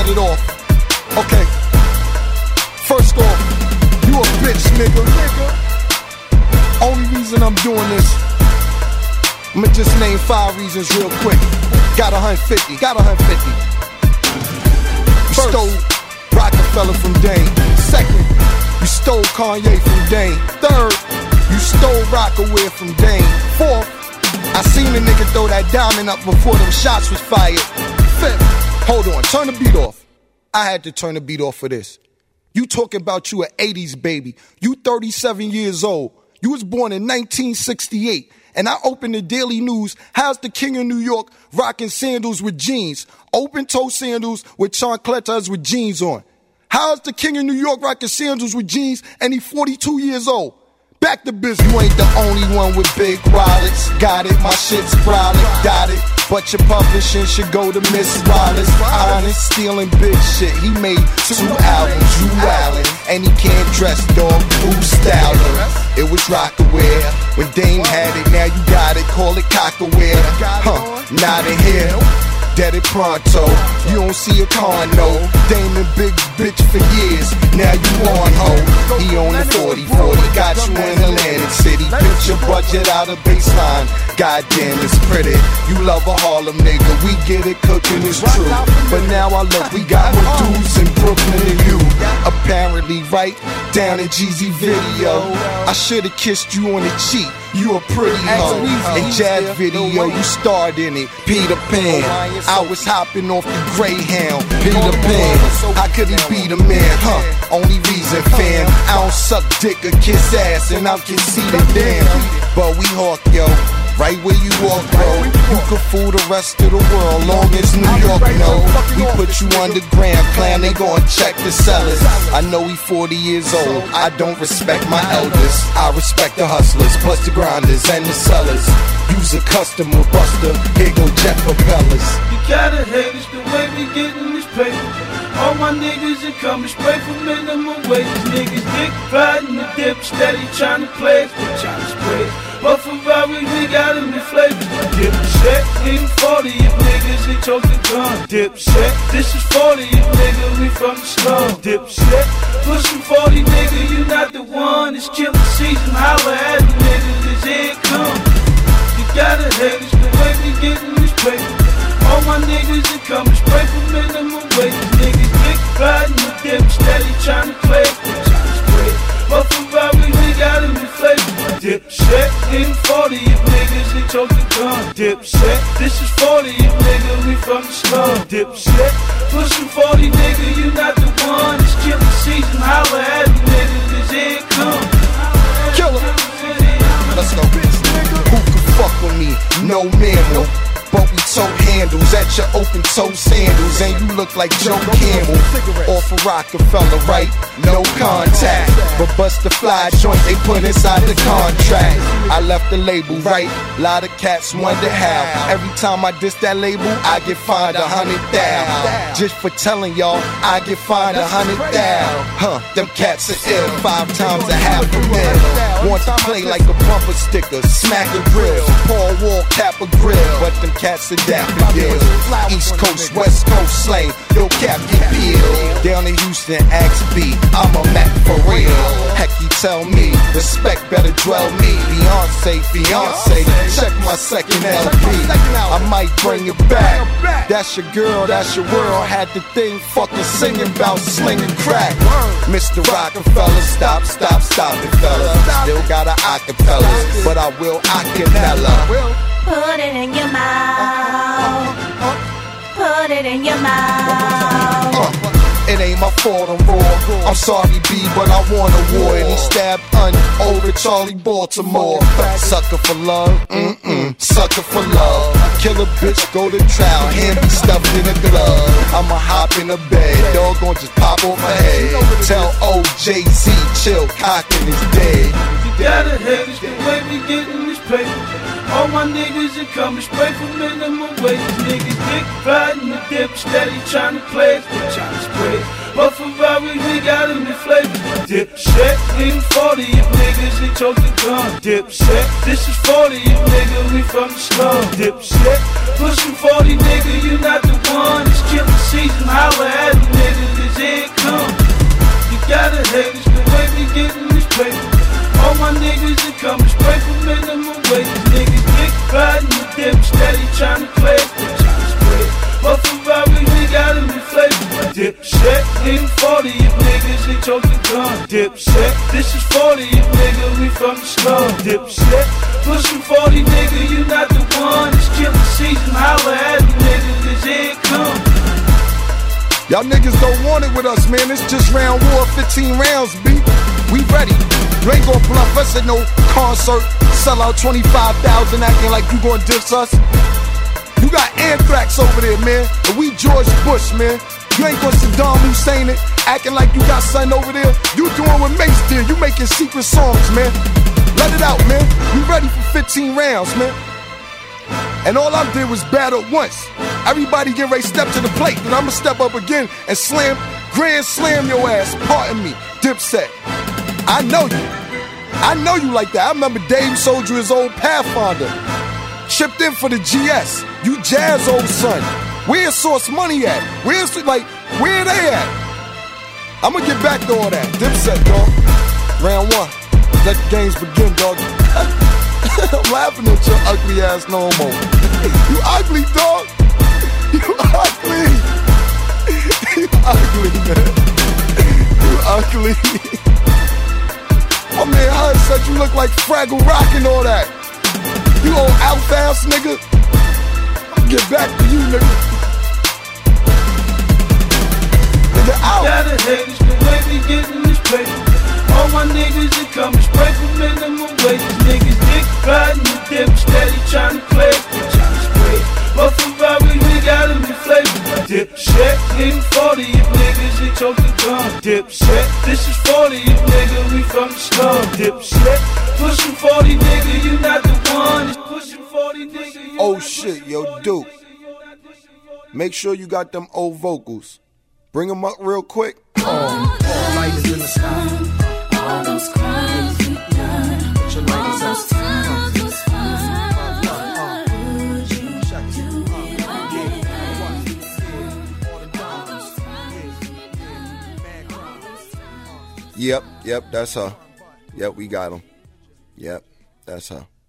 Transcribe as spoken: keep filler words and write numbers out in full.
set it off. Okay. First off, you a bitch, nigga. Only reason I'm doing this, I'ma just name five reasons real quick. Got one hundred fifty, got one hundred fifty. You First, stole Rockefeller from Dame. Second, you stole Kanye from Dame. Third, you stole Rockaway from Dame. Fourth, I seen a nigga throw that diamond up before them shots was fired. Fifth, hold on, turn the beat off. I had to turn the beat off for this. You talking about you an eighties baby. You thirty-seven years old. You was born in nineteen sixty-eight. And I opened the Daily News. How's the king of New York rocking sandals with jeans? Open-toe sandals with chancletas with jeans on. How's the king of New York rocking sandals with jeans and he forty-two years old? Back to business. You ain't the only one with big wallets. Got it, my shit's brolic, got it. But your publishing should go to Miss Wallace. Honest, stealing big shit. He made two albums, you Allen. And he can't dress, dog, who styled him? It was Rockaway. When Dame had it, now you got it. Call it Cockaway. Huh, not in here. Dead it pronto, you don't see a car, no. Damon big bitch for years, now you on ho. He on the forty forty, got you in Atlantic City. Pitch your budget out of baseline, goddamn it's pretty. You love a Harlem nigga, we get it cooking, it's true. But now I look, we got more dudes in Brooklyn than you. Apparently right down in Jeezy video, I should've kissed you on the cheek. You a pretty hoe. In Jazz video, you starred in it. Peter Pan. I was hopping off the Greyhound. Peter Pan. How could he be the man? Huh? Only reason, fam. I don't suck dick or kiss ass, and I'm conceited, damn. But we hawk, yo. Right where you walk, bro. You could fool the rest of the world, long as New York know. We put you underground, clan, they gon' check the cellars. I know he forty years old, I don't respect my elders. I respect the hustlers, plus the grinders and the sellers. Use a customer buster, here go jet propellers. You gotta hate us the way we gettin' this paper. All my niggas are coming straight from minimum wages. Niggas dick riding the dip, steady tryna play it, they tryna spray it. But for Ferrari, we got them in flavors. Dipset, even forty if niggas ain't choking gun. Dipset, this is forty if nigga, we from the slum. Dipset, pushing forty nigga, you not the one. It's killing season, holla at the niggas, it's here it come. You gotta hate us the way we getting this paper. All my niggas are coming straight from minimum wages. Niggas dick riding the dip, steady tryna play it, they tryna spray it. But for Ferrari, we got them in flavors. Dipset, even forty if niggas ain't choking gun. Dipset, this is forty if nigga, we from the slum. Dipset, pushing forty nigga, you not the one. It's killing season, holla at the niggas, it's here it come. Killer. Let's go. Who can fuck with me? No mammal. But we tote handles at your open toe sandals. And you look like Joe Campbell. Off a Rockefeller, right? No contact. But bust the fly joint they put inside the contract. I left the label, right? Lot of cats wonder how. Every time I diss that label, I get fined a hundred thou. Just for telling y'all, I get fined a hundred thou. Huh, them cats are ill. Five times a half a mil. Want to play like a bumper sticker. Smack a grill. Paul Wall, cap a grill. But them cats are daffodils. East Coast, West Coast slang. Yo, cap get peeled. Down in Houston, ask B. I'm a Mac for real. Heck, you tell me. Respect better dwell me. Beyonce, Beyonce. Check my second L P. I might bring it back. That's your girl, that's your world. Had the thing fucking singing about slinging crack. Mister Rockefeller, stop, stop, stop it, fella. Still got a acapella, but I will acapella. Put it in your mouth. Put it in your mouth. Uh, it ain't my fault I'm raw. I'm sorry, B, but I want a war. And he stabbed Un over Charlie Baltimore. Sucker for love, mm-mm. Sucker for love. Kill a bitch, go to trial. Hand me stuffed in a glove. I'ma hop in a bed. Dog gon' just pop off my head. Tell O J Z, chill, cockin' is dead. You gotta hate us the way we getting this paper. All my niggas are coming straight from minimum wage. Niggas dick riding the dip, steady trying to play it, they trying to spray it. But Ferrari, we got them in flavor. Dipset, lean forty if niggas, they chose the gun. Dipset, this is forty if nigga, we from the slum. Dipset, pushing forty nigga, you not the one. It's killing season, holla at the nigga, cause here it come. You gotta hate us, the way we getting this paper. All my niggas are coming straight from minimum wage. Niggas dick riding the dip, steady trying to play it, they trying to spray it. But Ferrari, we got them in flavor. Dipset, lean forty if niggas, they chose the gun. Dipset, this is forty if nigga, we from the slum. Dipset, pushing forty nigga, you not the one. It's killing season, holla at the nigga, cause here it come. Y'all niggas don't want it with us, man. It's just round war, fifteen rounds, B. We ready. You ain't gon' bluff us at no concert. Sell out twenty-five thousand acting like you gon' diss us. You got anthrax over there, man. And we George Bush, man. You ain't gon' Saddam Hussein it, acting like you got something over there. You doing what Mace did. You making secret songs, man. Let it out, man. We ready for fifteen rounds, man. And all I did was battle once. Everybody get ready to step to the plate. And I'ma step up again and slam, grand slam your ass. Pardon me, Dipset. I know you. I know you like that. I remember Dave sold you his old Pathfinder. Shipped in for the G S. You Jazz old son. Where's Source Money at? Where's, like, where they at? I'ma get back to all that. Dipset, dog. Round one. Let the games begin, dog. I'm laughing at your ugly ass no more. You ugly, dog. You ugly. You ugly, man. You ugly. Oh man, I said you look like Fraggle Rock and all that. You old out-fast nigga. I'll get back to you, nigga. Nigga out. Gotta hate us the way we getting this paper. All my niggas are coming straight from minimum wage. Niggas dick riding the dip, steady trying to play it, they trying to spray it. But Ferrari, we got them in flavor. Dipset, lean forty if niggas, they chose the gun. Dipset, this is forty if nigga, we from the slum. Dipset, pushing forty nigga, you not the one. It's pushing forty nigga. Oh shit, yo, Duke. Make sure you got them old vocals. Bring them up real quick. Oh, all light is in the sky. All those crimes we done, Put your all ladies those up. times was fun. Would you do it again? Yep, yep, that's her. Yep, we got him. Yep, that's her.